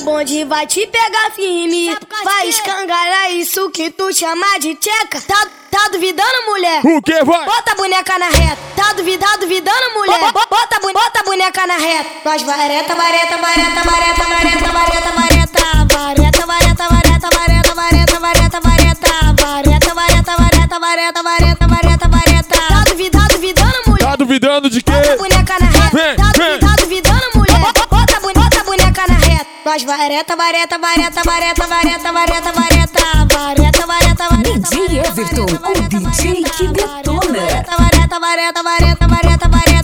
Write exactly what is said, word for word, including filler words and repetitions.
bonde vai te pegar firme. Vai escangalhar isso que tu chama de tcheca. Tá, tá duvidando, mulher? O que vai? Bota a boneca na reta. Tá duvidando, duvidando, mulher? Bota, bota, bota a boneca na reta. Nós vareta, vareta, vareta, vareta, vareta, vareta, vareta. Vareta, vareta, vareta, vareta, vareta, vareta, vareta. Vareta, vareta, vareta, vareta, vareta, vareta, vareta. Tá duvidando, duvidando, mulher? Tá duvidando de quê? Bota a boneca na reta. Vem, Tá vem. duvidando, duvidando, mulher? Bota, bota, bota a boneca na reta. Nós vareta, vareta, vareta, vareta, vareta, vareta, vareta. Vareta, vareta, vareta. D J Everton, o D J que detona. Vareta, vareta, vareta, vareta, vareta, vareta.